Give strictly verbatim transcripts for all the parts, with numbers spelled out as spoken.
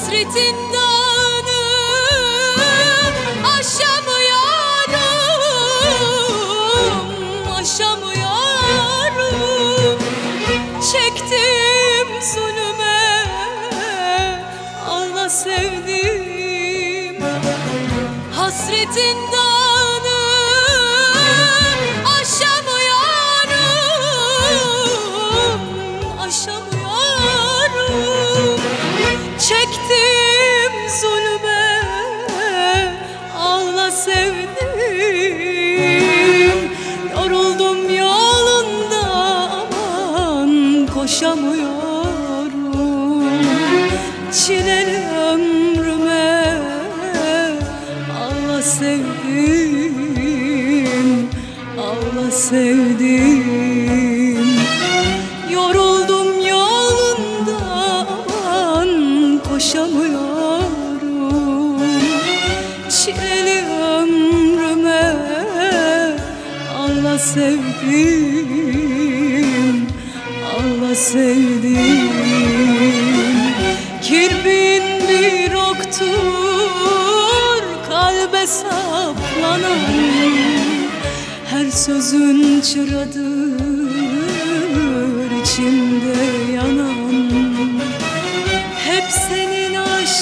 Hasretin dağını aşamıyorum, aşamıyorum. Çektim zulüme, ağla sevdim. Hasretin dağını aşamıyorum, aşamıyorum. Çektim zulüme, ağla sevdim. Yoruldum yolunda, aman koşamıyorum. Çileli ömrüme, ağla sevdim, ağla sevdim. Yoruldum yolunda, aman koşamıyorum. Çileli ömrüme, ağla sevdim, ağla sevdim. Kirbin bir oktur kalbe saplanan, her sözün çıradır içimde yanan. Hep senin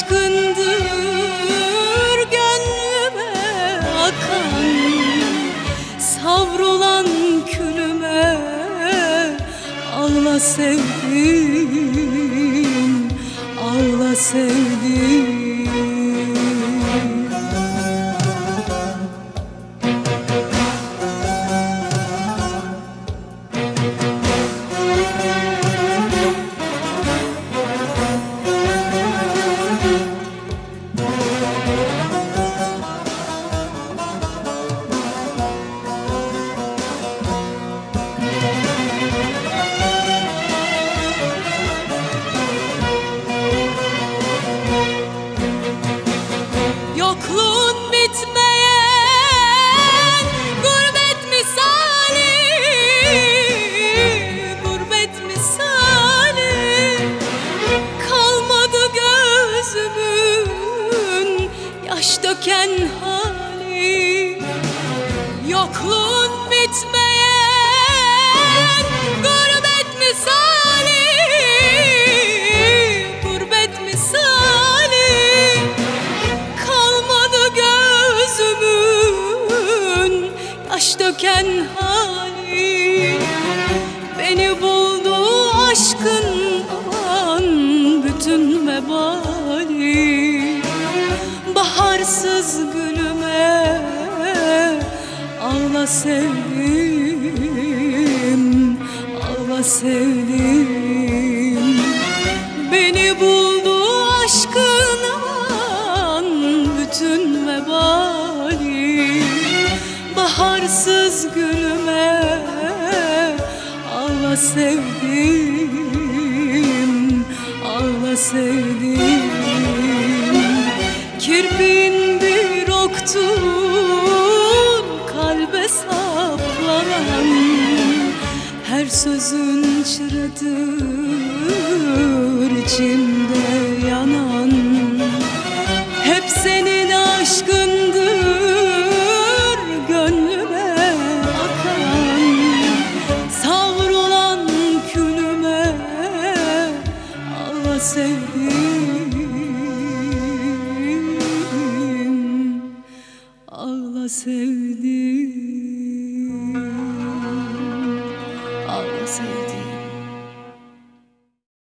aşkındır gönlüme akan, savrulan külüme, ağla sevdim, ağla sevdim. Yokluğun bitmeyen gurbet misali, gurbet misali. Kalmadı gözümün yaş döken hali. Yokluğun bitmeyen gurbet misali, gurbet misali. Yaş döken hali. Beni buldu aşkın, aman bütün vebali. Baharsız gülüme, ağla sevdim, ağla sevdim. Beni buldu aşkın, aman bütün vebali. Baharsız gülüme, ağla sevdim, ağla sevdim. Kirpin bir oktur kalbe saplanan, her sözün çıradır içimde yanan. Hep senin aşkındır gönlüme akan, savrulan külüme, ağla sevdim, ağla sevdim, ağla sevdim.